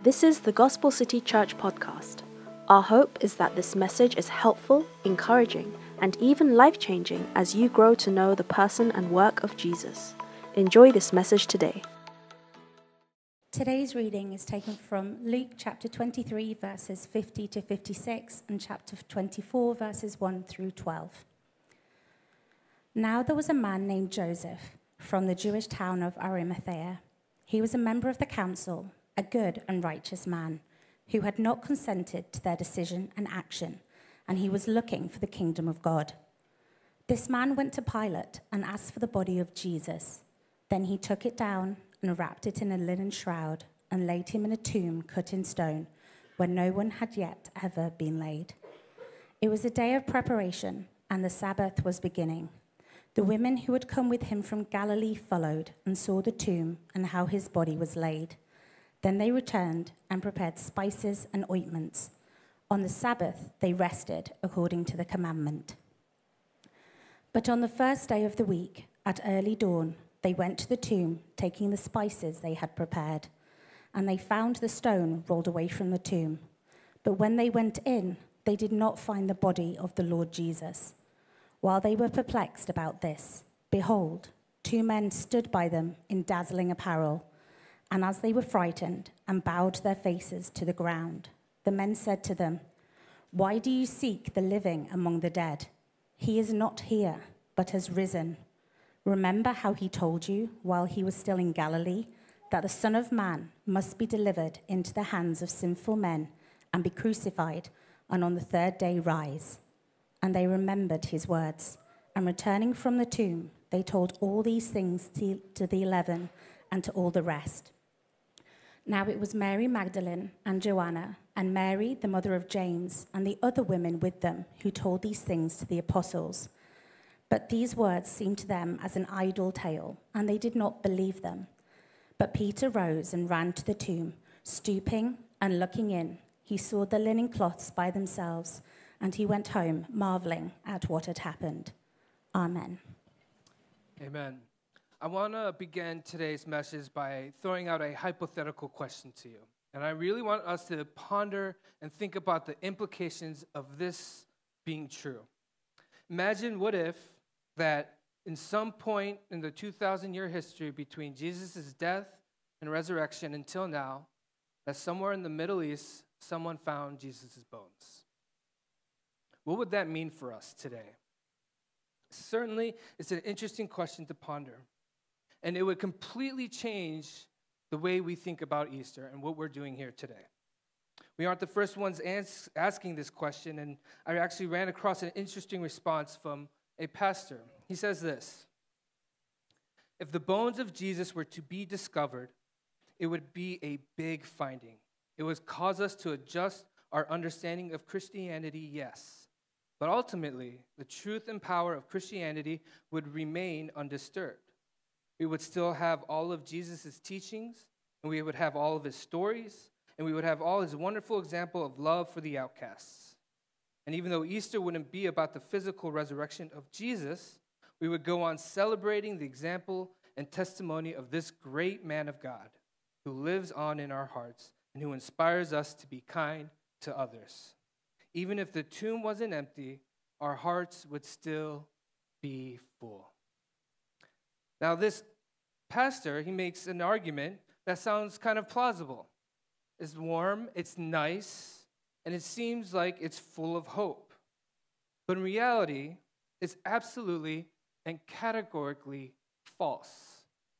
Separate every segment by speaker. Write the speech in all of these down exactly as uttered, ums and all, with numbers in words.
Speaker 1: This is the Gospel City Church podcast. Our hope is that this message is helpful, encouraging, and even life-changing as you grow to know the person and work of Jesus. Enjoy this message today.
Speaker 2: Today's reading is taken from Luke chapter twenty-three, verses fifty to fifty-six, and chapter twenty-four, verses one through twelve. Now there was a man named Joseph from the Jewish town of Arimathea. He was a member of the council, a good and righteous man, who had not consented to their decision and action, and he was looking for the kingdom of God. This man went to Pilate and asked for the body of Jesus. Then he took it down and wrapped it in a linen shroud and laid him in a tomb cut in stone, where no one had yet ever been laid. It was a day of preparation, and the Sabbath was beginning. The women who had come with him from Galilee followed and saw the tomb and how his body was laid. Then they returned and prepared spices and ointments. On the Sabbath they rested according to the commandment. But on the first day of the week, at early dawn, they went to the tomb, taking the spices they had prepared. And they found the stone rolled away from the tomb. But when they went in, they did not find the body of the Lord Jesus. While they were perplexed about this, behold, two men stood by them in dazzling apparel. And as they were frightened and bowed their faces to the ground, the men said to them, "Why do you seek the living among the dead? He is not here, but has risen. Remember how he told you while he was still in Galilee that the Son of Man must be delivered into the hands of sinful men and be crucified, and on the third day rise." And they remembered his words. And returning from the tomb, they told all these things to, to the eleven and to all the rest. Now it was Mary Magdalene and Joanna and Mary, the mother of James, and the other women with them who told these things to the apostles. But these words seemed to them as an idle tale, and they did not believe them. But Peter rose and ran to the tomb. Stooping and looking in, he saw the linen cloths by themselves, and he went home, marveling at what had happened. Amen.
Speaker 3: Amen. I want to begin today's message by throwing out a hypothetical question to you. And I really want us to ponder and think about the implications of this being true. Imagine what if that in some point in the two thousand year history between Jesus' death and resurrection until now, that somewhere in the Middle East, someone found Jesus' bones. What would that mean for us today? Certainly, it's an interesting question to ponder. And it would completely change the way we think about Easter and what we're doing here today. We aren't the first ones ans- asking this question, and I actually ran across an interesting response from a pastor. He says this: if the bones of Jesus were to be discovered, it would be a big finding. It would cause us to adjust our understanding of Christianity, yes. But ultimately, the truth and power of Christianity would remain undisturbed. We would still have all of Jesus' teachings, and we would have all of his stories, and we would have all his wonderful example of love for the outcasts. And even though Easter wouldn't be about the physical resurrection of Jesus, we would go on celebrating the example and testimony of this great man of God who lives on in our hearts and who inspires us to be kind to others. Even if the tomb wasn't empty, our hearts would still be full. Now, this pastor, he makes an argument that sounds kind of plausible. It's warm, it's nice, and it seems like it's full of hope. But in reality, it's absolutely and categorically false.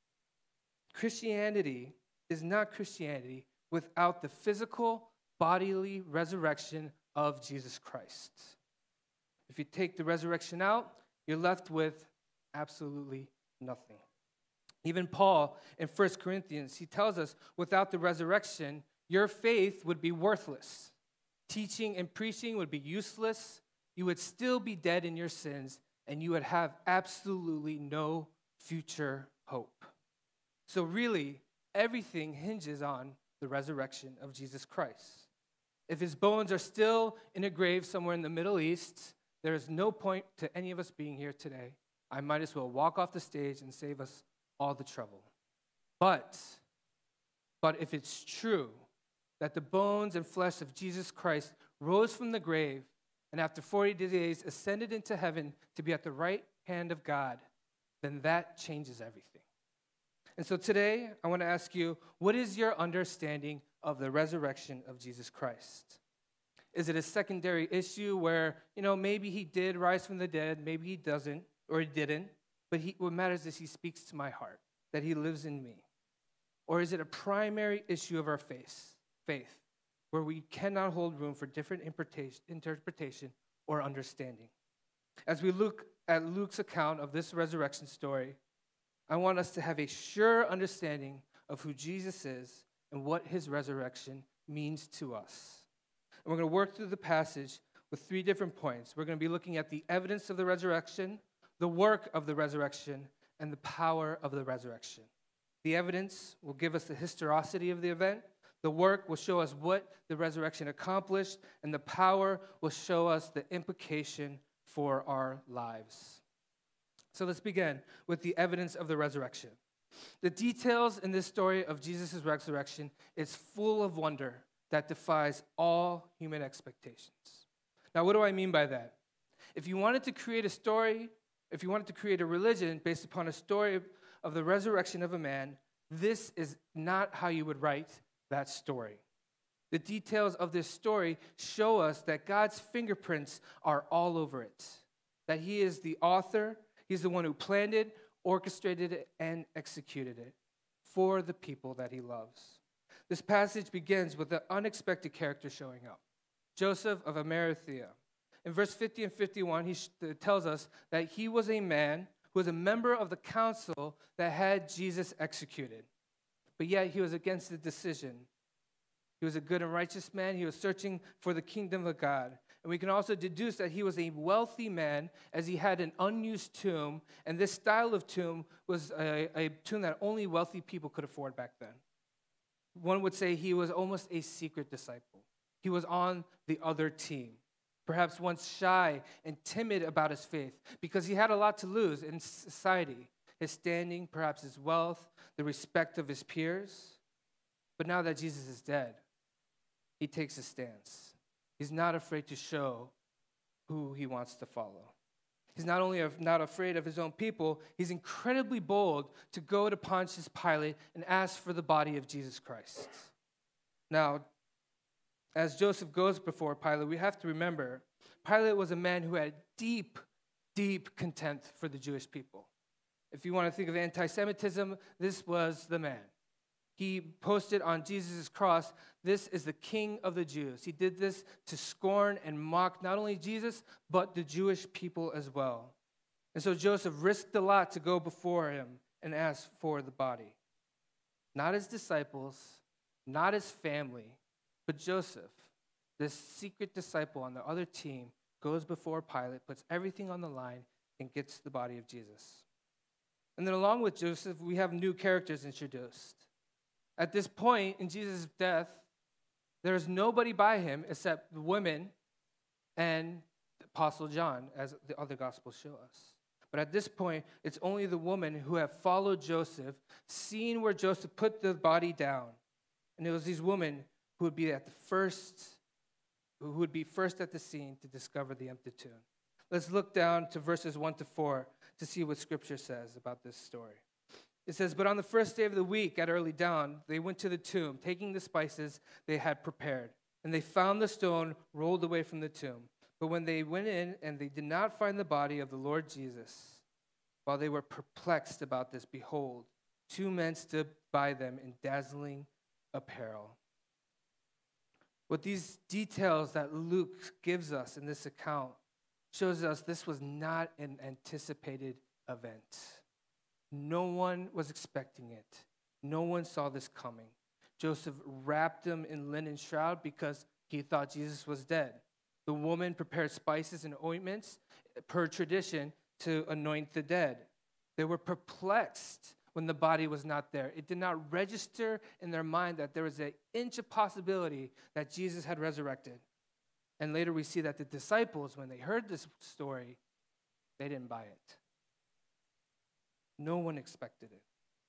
Speaker 3: Christianity is not Christianity without the physical, bodily resurrection of Jesus Christ. If you take the resurrection out, you're left with absolutely nothing. Even Paul in First Corinthians, he tells us without the resurrection, your faith would be worthless. Teaching and preaching would be useless. You would still be dead in your sins, and you would have absolutely no future hope. So really, everything hinges on the resurrection of Jesus Christ. If his bones are still in a grave somewhere in the Middle East, there is no point to any of us being here today. I might as well walk off the stage and save us all the trouble. But, but if it's true that the bones and flesh of Jesus Christ rose from the grave and after forty days ascended into heaven to be at the right hand of God, then that changes everything. And so today, I want to ask you, what is your understanding of the resurrection of Jesus Christ? Is it a secondary issue where, you know, maybe he did rise from the dead, maybe he doesn't, or he didn't, but he, what matters is he speaks to my heart, that he lives in me? Or is it a primary issue of our faith, faith, where we cannot hold room for different interpretation or understanding? As we look at Luke's account of this resurrection story, I want us to have a sure understanding of who Jesus is and what his resurrection means to us. And we're going to work through the passage with three different points. We're going to be looking at the evidence of the resurrection, the work of the resurrection, and the power of the resurrection. The evidence will give us the historicity of the event. The work will show us what the resurrection accomplished, and the power will show us the implication for our lives. So let's begin with the evidence of the resurrection. The details in this story of Jesus' resurrection is full of wonder that defies all human expectations. Now, what do I mean by that? If you wanted to create a story, if you wanted to create a religion based upon a story of the resurrection of a man, this is not how you would write that story. The details of this story show us that God's fingerprints are all over it, that he is the author, he's the one who planned it, orchestrated it, and executed it for the people that he loves. This passage begins with an unexpected character showing up, Joseph of Arimathea. In verse fifty and fifty-one, he sh- tells us that he was a man who was a member of the council that had Jesus executed. But yet he was against the decision. He was a good and righteous man. He was searching for the kingdom of God. And we can also deduce that he was a wealthy man as he had an unused tomb. And this style of tomb was a, a tomb that only wealthy people could afford back then. One would say he was almost a secret disciple. He was on the other team, perhaps once shy and timid about his faith because he had a lot to lose in society, his standing, perhaps his wealth, the respect of his peers. But now that Jesus is dead, he takes a stance. He's not afraid to show who he wants to follow. He's not only not afraid of his own people, he's incredibly bold to go to Pontius Pilate and ask for the body of Jesus Christ. Now, as Joseph goes before Pilate, we have to remember, Pilate was a man who had deep, deep contempt for the Jewish people. If you want to think of anti-Semitism, this was the man. He posted on Jesus' cross, "This is the King of the Jews." He did this to scorn and mock not only Jesus, but the Jewish people as well. And so Joseph risked a lot to go before him and ask for the body. Not his disciples, not his family, but Joseph, this secret disciple on the other team, goes before Pilate, puts everything on the line, and gets the body of Jesus. And then along with Joseph, we have new characters introduced. At this point in Jesus' death, there is nobody by him except the women and the Apostle John, as the other Gospels show us. But at this point, it's only the women who have followed Joseph, seen where Joseph put the body down. And it was these women who would be at the first, who would be first at the scene to discover the empty tomb. Let's look down to verses one to four to see what Scripture says about this story. It says, "But on the first day of the week at early dawn, they went to the tomb, taking the spices they had prepared. And they found the stone rolled away from the tomb. But when they went in and they did not find the body of the Lord Jesus, while they were perplexed about this, behold, two men stood by them in dazzling apparel." What these details that Luke gives us in this account shows us this was not an anticipated event. No one was expecting it. No one saw this coming. Joseph wrapped him in linen shroud because he thought Jesus was dead. The woman prepared spices and ointments per tradition to anoint the dead. They were perplexed when the body was not there. It did not register in their mind that there was an inch of possibility that Jesus had resurrected. And later we see that the disciples, when they heard this story, they didn't buy it. No one expected it.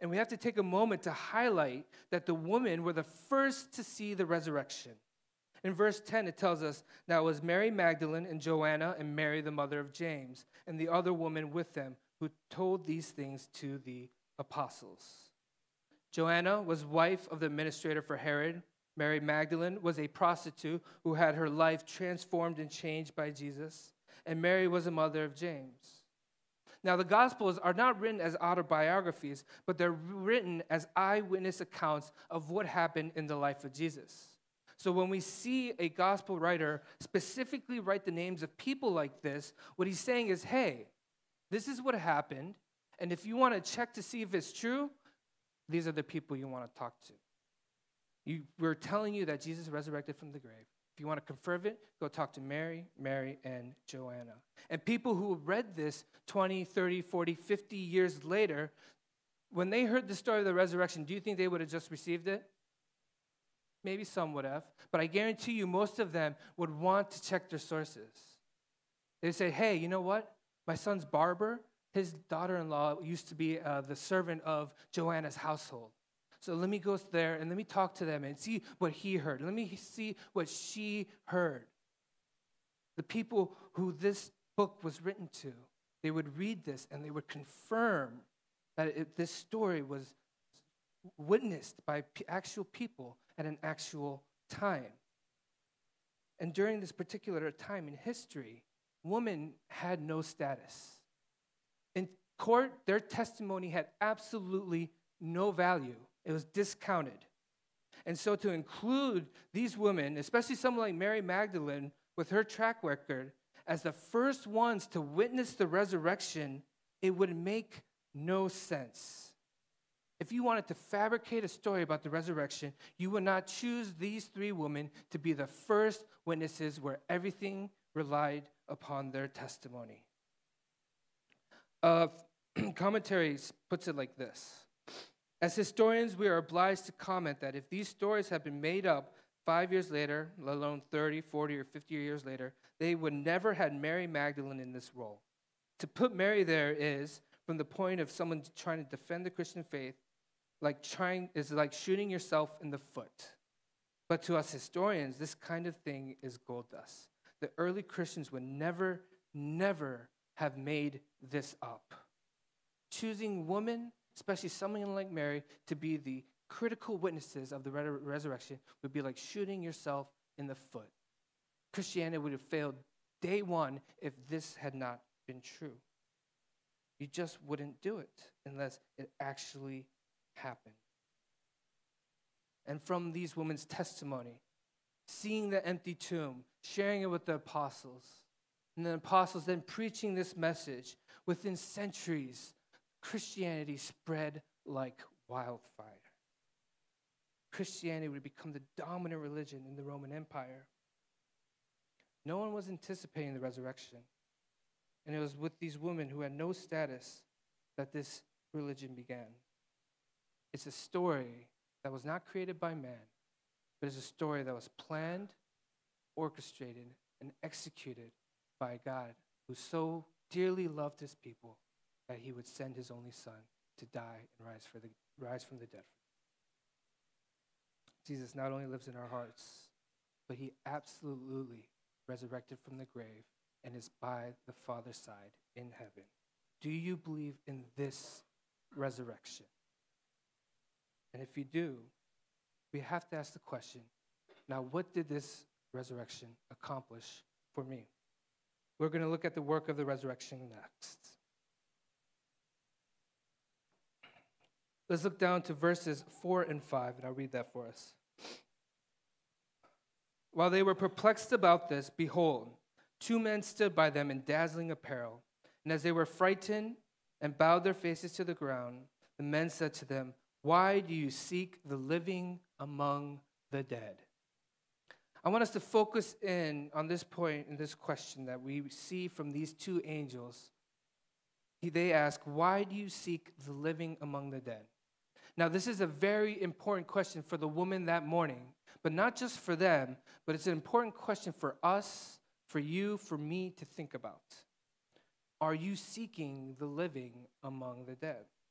Speaker 3: And we have to take a moment to highlight that the women were the first to see the resurrection. In verse ten, it tells us, now it was Mary Magdalene and Joanna and Mary, the mother of James, and the other woman with them who told these things to the apostles. Joanna was wife of the administrator for Herod. Mary Magdalene was a prostitute who had her life transformed and changed by Jesus. And Mary was the mother of James. Now, the Gospels are not written as autobiographies, but they're written as eyewitness accounts of what happened in the life of Jesus. So when we see a gospel writer specifically write the names of people like this, what he's saying is, hey, this is what happened, and if you want to check to see if it's true, these are the people you want to talk to. You, we're telling you that Jesus resurrected from the grave. If you want to confirm it, go talk to Mary, Mary, and Joanna. And people who read this twenty, thirty, forty, fifty years later, when they heard the story of the resurrection, do you think they would have just received it? Maybe some would have, but I guarantee you most of them would want to check their sources. They'd say, hey, you know what? My son's barber, his daughter-in-law used to be uh, the servant of Joanna's household. So let me go there and let me talk to them and see what he heard. Let me see what she heard. The people who this book was written to, they would read this and they would confirm that it, this story was witnessed by p- actual people at an actual time. And during this particular time in history, women had no status. In court, their testimony had absolutely no value. It was discounted. And so to include these women, especially someone like Mary Magdalene with her track record, as the first ones to witness the resurrection, it would make no sense. If you wanted to fabricate a story about the resurrection, you would not choose these three women to be the first witnesses where everything relied upon their testimony. Uh, commentary puts it like this. As historians, we are obliged to comment that if these stories had been made up five years later, let alone thirty, forty, or fifty years later, they would never have Mary Magdalene in this role. To put Mary there is, from the point of someone trying to defend the Christian faith, like trying is like shooting yourself in the foot. But to us historians, this kind of thing is gold dust. The early Christians would never, never have made this up. Choosing women, especially someone like Mary, to be the critical witnesses of the re- resurrection would be like shooting yourself in the foot. Christianity would have failed day one if this had not been true. You just wouldn't do it unless it actually happened. And from these women's testimony, seeing the empty tomb, sharing it with the apostles, and the apostles then preaching this message, within centuries, Christianity spread like wildfire. Christianity would become the dominant religion in the Roman Empire. No one was anticipating the resurrection. And it was with these women who had no status that this religion began. It's a story that was not created by man, but it's a story that was planned, orchestrated, and executed by God, who so dearly loved his people that he would send his only son to die and rise for the rise from the dead. Jesus not only lives in our hearts, but he absolutely resurrected from the grave and is by the Father's side in heaven. Do you believe in this resurrection? And if you do, we have to ask the question, now what did this resurrection accomplish for me? We're going to look at the work of the resurrection next. Let's look down to verses four and five, and I'll read that for us. While they were perplexed about this, behold, two men stood by them in dazzling apparel. And as they were frightened and bowed their faces to the ground, the men said to them, why do you seek the living among the dead? I want us to focus in on this point, in this question that we see from these two angels. They ask, why do you seek the living among the dead? Now, this is a very important question for the woman that morning, but not just for them, but it's an important question for us, for you, for me to think about. Are you seeking the living among the dead?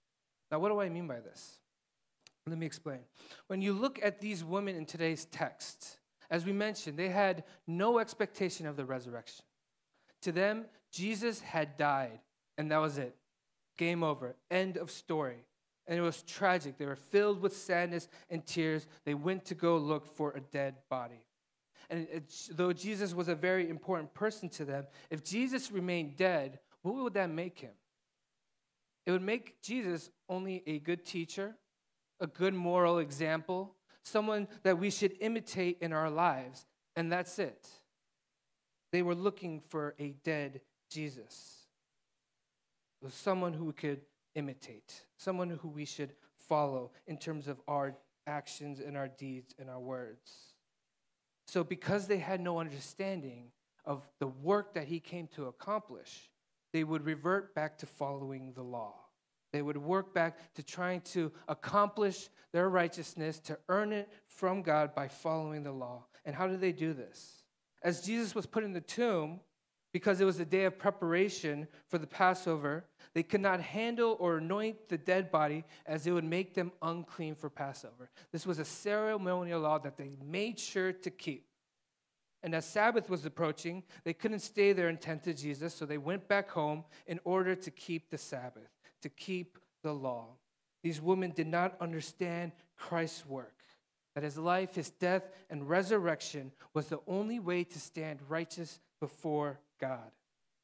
Speaker 3: Now, what do I mean by this? Let me explain. When you look at these women in today's text, as we mentioned, they had no expectation of the resurrection. To them, Jesus had died, and that was it. Game over. End of story. And it was tragic. They were filled with sadness and tears. They went to go look for a dead body. And it, though Jesus was a very important person to them, if Jesus remained dead, what would that make him? It would make Jesus only a good teacher, a good moral example, someone that we should imitate in our lives, and that's it. They were looking for a dead Jesus. It was someone who we could imitate, someone who we should follow in terms of our actions and our deeds and our words. So because they had no understanding of the work that he came to accomplish, they would revert back to following the law. They would work back to trying to accomplish their righteousness, to earn it from God by following the law. And how did they do this? As Jesus was put in the tomb, because it was the day of preparation for the Passover, they could not handle or anoint the dead body, as it would make them unclean for Passover. This was a ceremonial law that they made sure to keep. And as Sabbath was approaching, they couldn't stay there and tend to Jesus, so they went back home in order to keep the Sabbath, to keep the law. These women did not understand Christ's work, that his life, his death, and resurrection was the only way to stand righteous before God.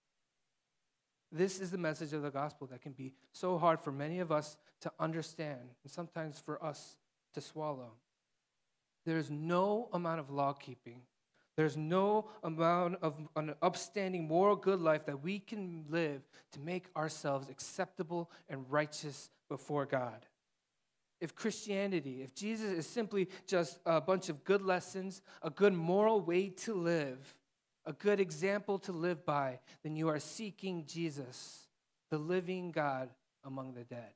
Speaker 3: This is the message of the gospel that can be so hard for many of us to understand, and sometimes for us to swallow. There is no amount of law keeping, there's no amount of an upstanding moral good life that we can live to make ourselves acceptable and righteous before God. If Christianity, if Jesus is simply just a bunch of good lessons, a good moral way to live, a good example to live by, then you are seeking Jesus, the living God among the dead.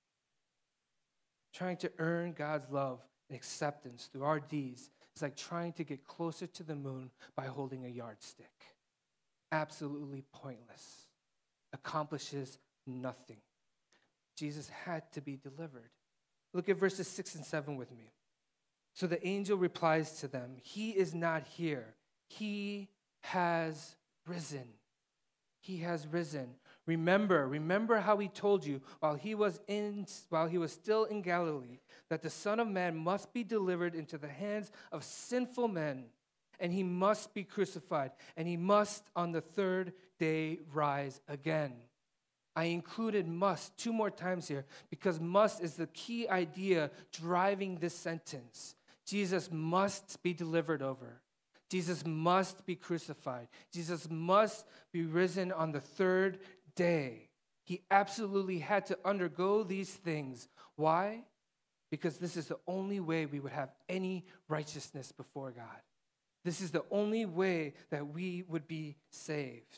Speaker 3: Trying to earn God's love and acceptance through our deeds is like trying to get closer to the moon by holding a yardstick. Absolutely pointless. Accomplishes nothing. Jesus had to be delivered. Look at verses six and seven with me. So the angel replies to them, "He is not here. He has risen. He has risen. Remember, remember how he told you while he was in while he was still in Galilee that the Son of Man must be delivered into the hands of sinful men, and he must be crucified, and he must on the third day rise again." I included must two more times here because must is the key idea driving this sentence. Jesus must be delivered over. Jesus must be crucified. Jesus must be risen on the third day. He absolutely had to undergo these things. Why? Because this is the only way we would have any righteousness before God. This is the only way that we would be saved.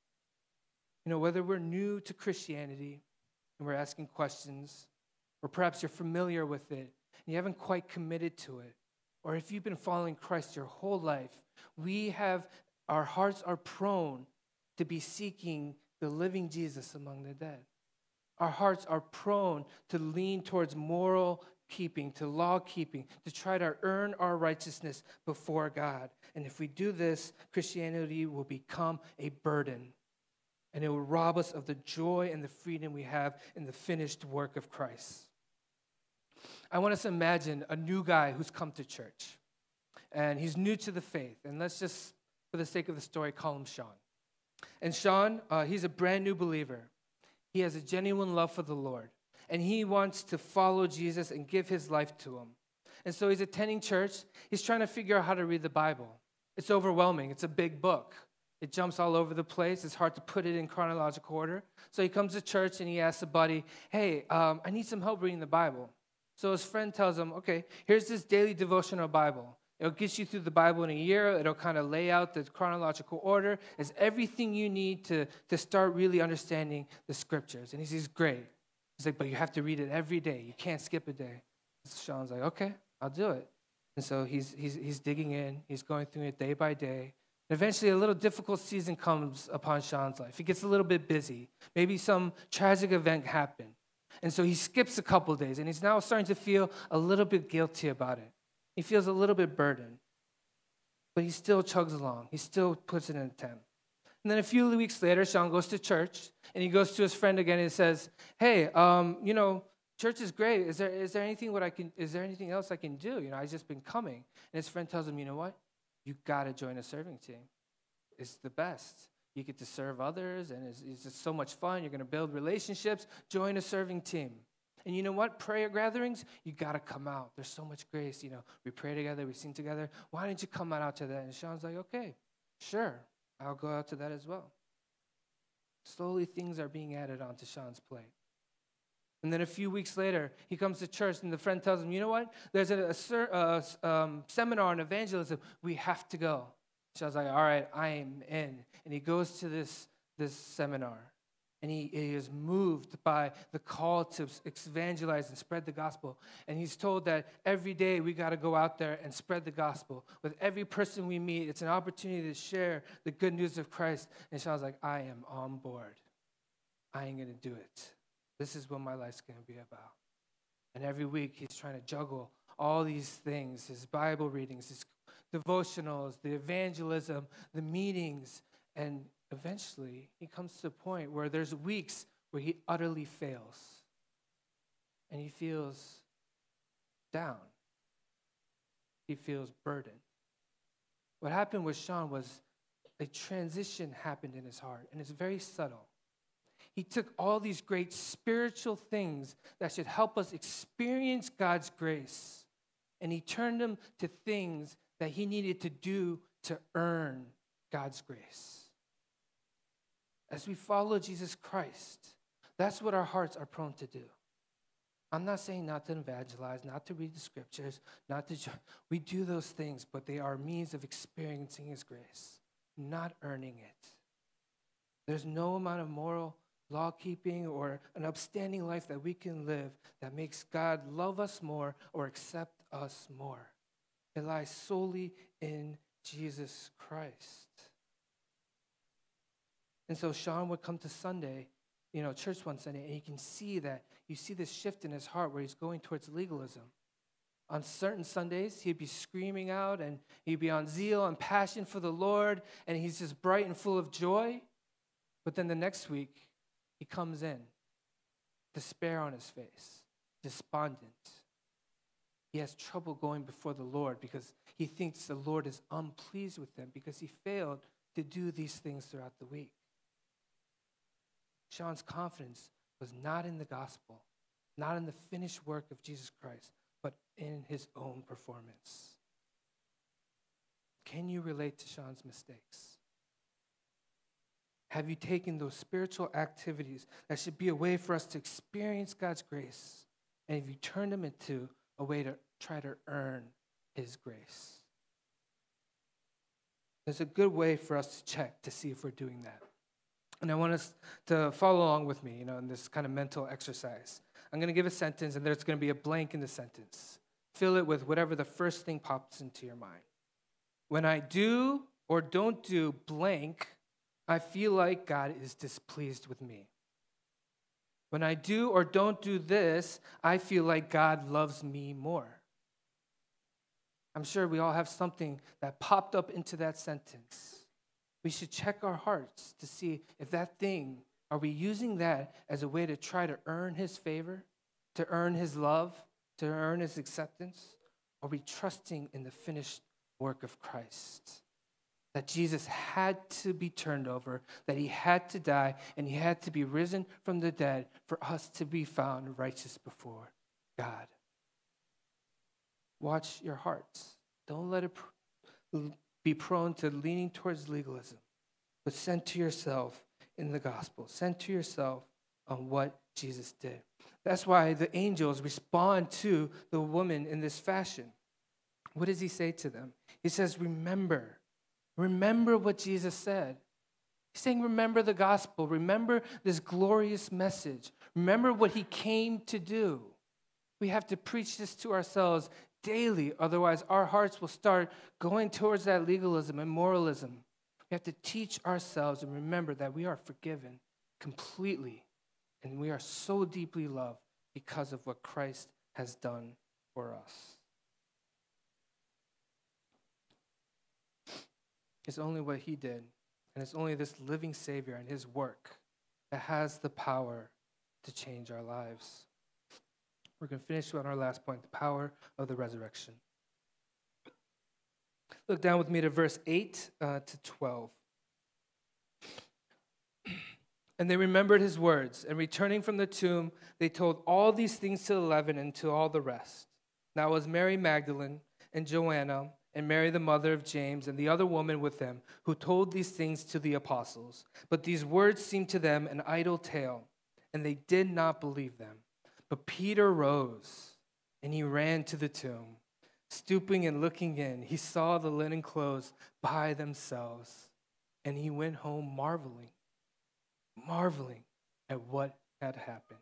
Speaker 3: You know, whether we're new to Christianity and we're asking questions, or perhaps you're familiar with it and you haven't quite committed to it, or if you've been following Christ your whole life, we have, our hearts are prone to be seeking the living Jesus among the dead. Our hearts are prone to lean towards moral keeping, to law keeping, to try to earn our righteousness before God. And if we do this, Christianity will become a burden. And it will rob us of the joy and the freedom we have in the finished work of Christ. I want us to imagine a new guy who's come to church. And he's new to the faith. And let's just, for the sake of the story, call him Sean. And Sean, uh, he's a brand new believer. He has a genuine love for the Lord. And he wants to follow Jesus and give his life to him. And so he's attending church. He's trying to figure out how to read the Bible. It's overwhelming. It's a big book. It jumps all over the place. It's hard to put it in chronological order. So he comes to church and he asks a buddy, hey, um, I need some help reading the Bible. So his friend tells him, okay, here's this daily devotional Bible. It'll get you through the Bible in a year. It'll kind of lay out the chronological order. It's everything you need to, to start really understanding the scriptures. And he says, great. He's like, but you have to read it every day. You can't skip a day. So Sean's like, okay, I'll do it. And so he's, he's, he's digging in. He's going through it day by day. And eventually, a little difficult season comes upon Sean's life. He gets a little bit busy. Maybe some tragic event happened. And so he skips a couple days, and he's now starting to feel a little bit guilty about it. He feels a little bit burdened. But he still chugs along. He still puts in an attempt. And then a few weeks later, Sean goes to church, and he goes to his friend again and says, hey, um, you know, church is great. Is there is there anything what I can is there anything else I can do? You know, I've just been coming. And his friend tells him, you know what? You gotta join a serving team. It's the best. You get to serve others, and it's, it's just so much fun. You're gonna build relationships. Join a serving team. And you know what? Prayer gatherings, you gotta come out. There's so much grace. You know, we pray together, we sing together. Why don't you come out to that? And Sean's like, okay, sure, I'll go out to that as well. Slowly, things are being added onto Sean's plate. And then a few weeks later, he comes to church, and the friend tells him, you know what? There's a, a, a um, seminar on evangelism. We have to go. Sean's like, all right, I am in. And he goes to this, this seminar, and he, he is moved by the call to evangelize and spread the gospel. And he's told that every day we got to go out there and spread the gospel. With every person we meet, it's an opportunity to share the good news of Christ. And Sean's like, I am on board. I ain't going to do it. This is what my life's going to be about. And every week he's trying to juggle all these things, his Bible readings, his devotionals, the evangelism, the meetings. And eventually he comes to a point where there's weeks where he utterly fails. And he feels down. He feels burdened. What happened with Sean was a transition happened in his heart, and it's very subtle. He took all these great spiritual things that should help us experience God's grace, and he turned them to things that he needed to do to earn God's grace. As we follow Jesus Christ, that's what our hearts are prone to do. I'm not saying not to evangelize, not to read the scriptures, not to, we do those things, but they are means of experiencing his grace, not earning it. There's no amount of moral law-keeping or an upstanding life that we can live that makes God love us more or accept us more. It lies solely in Jesus Christ. And so Sean would come to Sunday, you know, church one Sunday, and you can see that, you see this shift in his heart where he's going towards legalism. On certain Sundays, he'd be screaming out, and he'd be on zeal and passion for the Lord, and he's just bright and full of joy. But then the next week, he comes in, despair on his face, despondent. He has trouble going before the Lord because he thinks the Lord is unpleased with him because he failed to do these things throughout the week. Sean's confidence was not in the gospel, not in the finished work of Jesus Christ, but in his own performance. Can you relate to Sean's mistakes? Have you taken those spiritual activities that should be a way for us to experience God's grace, and have you turned them into a way to try to earn his grace? There's a good way for us to check to see if we're doing that. And I want us to follow along with me, you know, in this kind of mental exercise. I'm going to give a sentence, and there's going to be a blank in the sentence. Fill it with whatever the first thing pops into your mind. When I do or don't do blank, I feel like God is displeased with me. When I do or don't do this, I feel like God loves me more. I'm sure we all have something that popped up into that sentence. We should check our hearts to see if that thing, are we using that as a way to try to earn his favor, to earn his love, to earn his acceptance? Are we trusting in the finished work of Christ? That Jesus had to be turned over, that he had to die, and he had to be risen from the dead for us to be found righteous before God. Watch your hearts. Don't let it be prone to leaning towards legalism, but center yourself in the gospel. Center yourself on what Jesus did. That's why the angels respond to the woman in this fashion. What does he say to them? He says, remember. Remember what Jesus said. He's saying, remember the gospel. Remember this glorious message. Remember what he came to do. We have to preach this to ourselves daily. Otherwise, our hearts will start going towards that legalism and moralism. We have to teach ourselves and remember that we are forgiven completely. And we are so deeply loved because of what Christ has done for us. It's only what he did, and it's only this living Savior and his work that has the power to change our lives. We're going to finish on our last point, the power of the resurrection. Look down with me to verse eight uh, to twelve. And they remembered his words, and returning from the tomb, they told all these things to the eleven and to all the rest. Now it was Mary Magdalene and Joanna and Mary the mother of James and the other woman with them who told these things to the apostles. But these words seemed to them an idle tale, and they did not believe them. But Peter rose, and he ran to the tomb. Stooping and looking in, he saw the linen clothes by themselves, and he went home marveling, marveling at what had happened.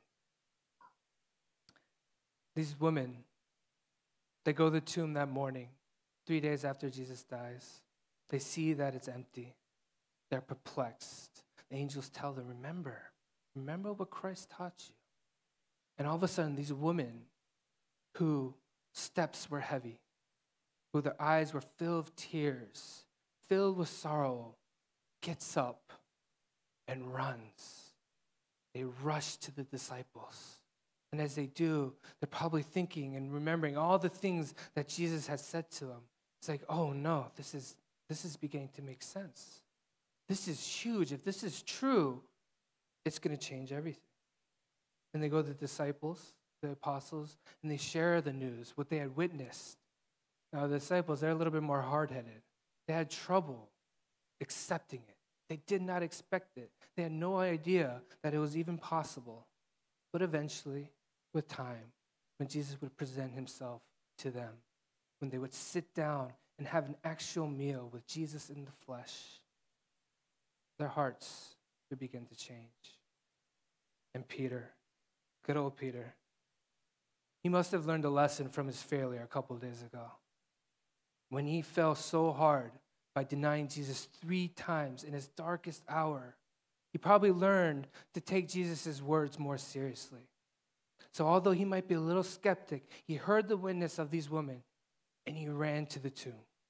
Speaker 3: These women, they go to the tomb that morning, three days after Jesus dies. They see that it's empty. They're perplexed. The angels tell them, remember, remember what Christ taught you. And all of a sudden, these women whose steps were heavy, who their eyes were filled with tears, filled with sorrow, gets up and runs. They rush to the disciples. And as they do, they're probably thinking and remembering all the things that Jesus had said to them. It's like, oh no, this is this is beginning to make sense. This is huge. If this is true, it's going to change everything. And they go to the disciples, the apostles, and they share the news, what they had witnessed. Now, the disciples, they're a little bit more hard-headed. They had trouble accepting it. They did not expect it. They had no idea that it was even possible. But eventually, with time, when Jesus would present himself to them, when they would sit down and have an actual meal with Jesus in the flesh, their hearts would begin to change. And Peter, good old Peter, he must have learned a lesson from his failure a couple of days ago. When he fell so hard by denying Jesus three times in his darkest hour, he probably learned to take Jesus' words more seriously. So although he might be a little skeptic, he heard the witness of these women, and he ran to the tomb.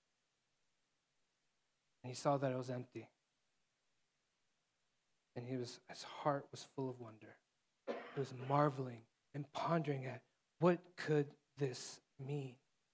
Speaker 3: And he saw that it was empty. And he was, his heart was full of wonder. He was marveling and pondering at, what could this mean?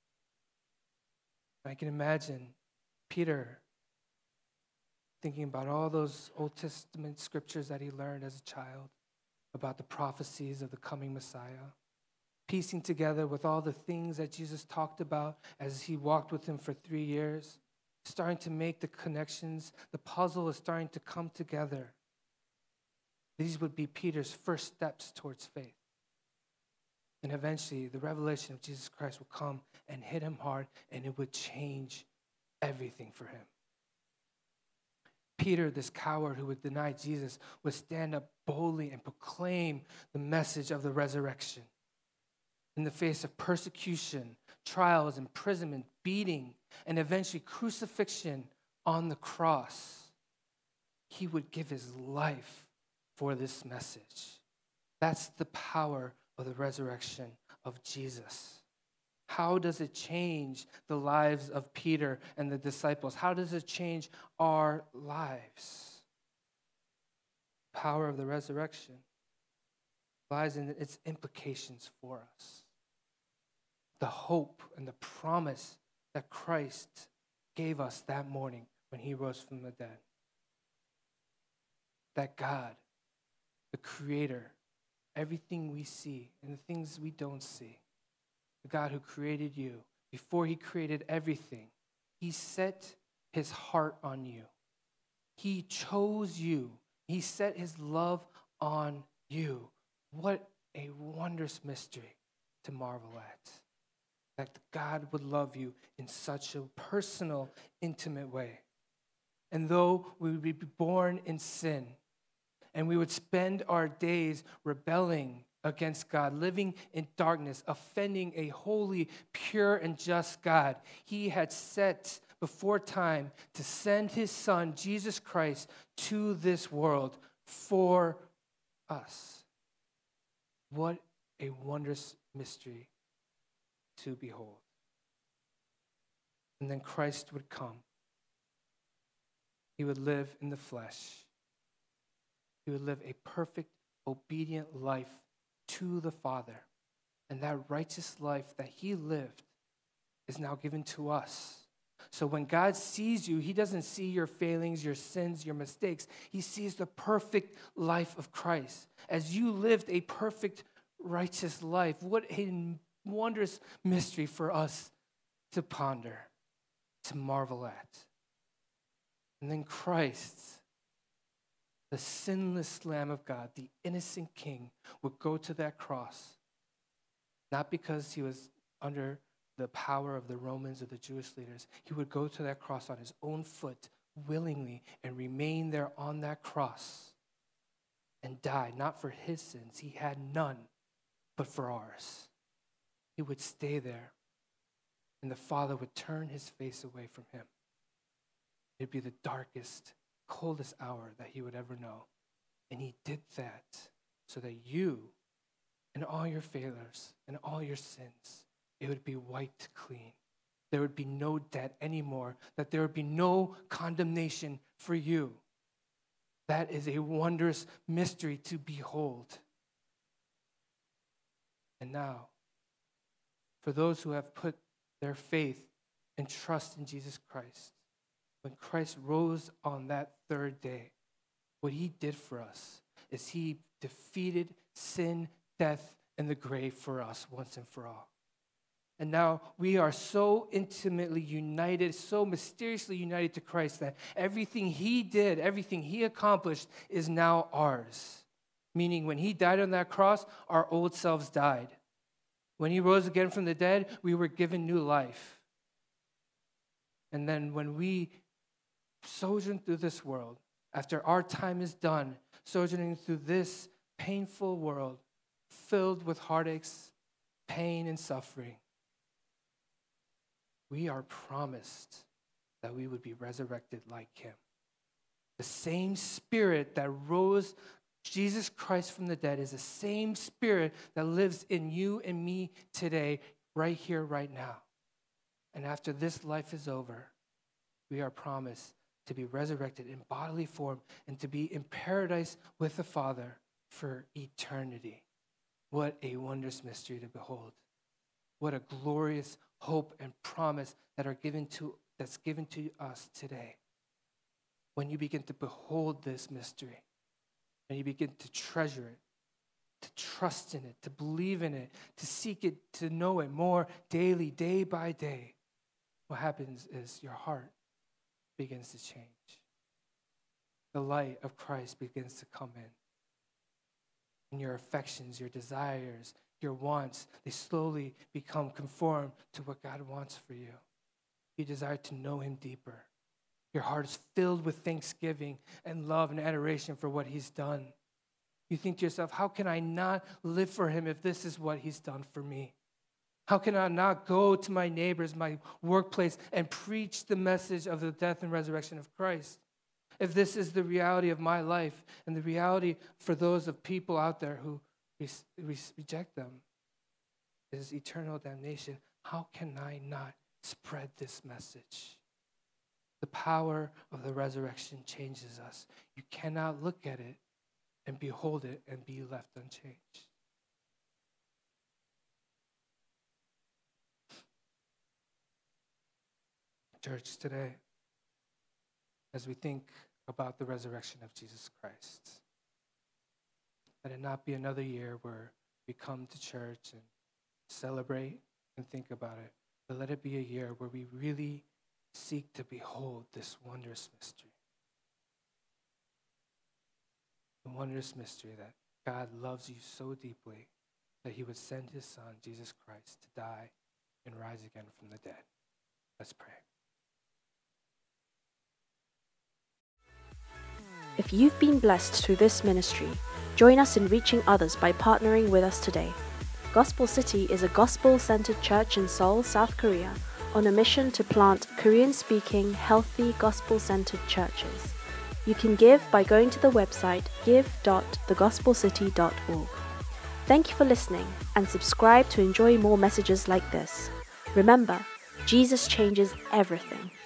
Speaker 3: I can imagine Peter thinking about all those Old Testament scriptures that he learned as a child about the prophecies of the coming Messiah, piecing together with all the things that Jesus talked about as he walked with him for three years, starting to make the connections. The puzzle is starting to come together. These would be Peter's first steps towards faith. And eventually, the revelation of Jesus Christ will come and hit him hard, and it would change everything for him. Peter, this coward who would deny Jesus, would stand up boldly and proclaim the message of the resurrection. In the face of persecution, trials, imprisonment, beating, and eventually crucifixion on the cross, he would give his life for this message. That's the power of the resurrection of Jesus. How does it change the lives of Peter and the disciples? How does it change our lives? The power of the resurrection lies in its implications for us. The hope and the promise that Christ gave us that morning when he rose from the dead. That God, the Creator, everything we see and the things we don't see, the God who created you, before he created everything, he set his heart on you. He chose you. He set his love on you. What a wondrous mystery to marvel at. That God would love you in such a personal, intimate way. And though we would be born in sin, and we would spend our days rebelling against God, living in darkness, offending a holy, pure, and just God, he had set before time to send his Son, Jesus Christ, to this world for us. What a wondrous mystery to behold. And then Christ would come. He would live in the flesh. He would live a perfect, obedient life to the Father. And that righteous life that he lived is now given to us. So when God sees you, he doesn't see your failings, your sins, your mistakes. He sees the perfect life of Christ. As you lived a perfect, righteous life, what a wondrous mystery for us to ponder, to marvel at. And then Christ, the sinless Lamb of God, the innocent King, would go to that cross, not because he was under the power of the Romans or the Jewish leaders. He would go to that cross on his own foot willingly and remain there on that cross and die, not for his sins. He had none, but for ours. He would stay there, and the Father would turn his face away from him. It'd be the darkest, coldest hour that he would ever know. And he did that so that you and all your failures and all your sins, it would be wiped clean. There would be no debt anymore, that there would be no condemnation for you. That is a wondrous mystery to behold. And now, for those who have put their faith and trust in Jesus Christ, when Christ rose on that third day, what he did for us is he defeated sin, death, and the grave for us once and for all. And now we are so intimately united, so mysteriously united to Christ that everything he did, everything he accomplished is now ours. Meaning when he died on that cross, our old selves died. When he rose again from the dead, we were given new life. And then when we sojourn through this world, after our time is done, sojourning through this painful world filled with heartaches, pain, and suffering, we are promised that we would be resurrected like him. The same Spirit that rose Jesus Christ from the dead is the same Spirit that lives in you and me today, right here, right now. And after this life is over, we are promised to be resurrected in bodily form and to be in paradise with the Father for eternity. What a wondrous mystery to behold. What a glorious hope and promise that are given to that's given to us today. When you begin to behold this mystery, and you begin to treasure it, to trust in it, to believe in it, to seek it, to know it more daily, day by day, what happens is your heart begins to change. The light of Christ begins to come in. And your affections, your desires, your wants, they slowly become conformed to what God wants for you. You desire to know him deeper. Your heart is filled with thanksgiving and love and adoration for what he's done. You think to yourself, how can I not live for him if this is what he's done for me? How can I not go to my neighbors, my workplace, and preach the message of the death and resurrection of Christ? If this is the reality of my life and the reality for those of people out there who reject them is eternal damnation, how can I not spread this message? The power of the resurrection changes us. You cannot look at it and behold it and be left unchanged. Church, today, as we think about the resurrection of Jesus Christ, let it not be another year where we come to church and celebrate and think about it, but let it be a year where we really seek to behold this wondrous mystery. The wondrous mystery that God loves you so deeply that he would send his son, Jesus Christ, to die and rise again from the dead. Let's pray.
Speaker 1: If you've been blessed through this ministry, join us in reaching others by partnering with us today. Gospel City is a gospel-centered church in Seoul, South Korea, on a mission to plant Korean-speaking, healthy, gospel-centered churches. You can give by going to the website give dot the gospel city dot org. Thank you for listening, and subscribe to enjoy more messages like this. Remember, Jesus changes everything.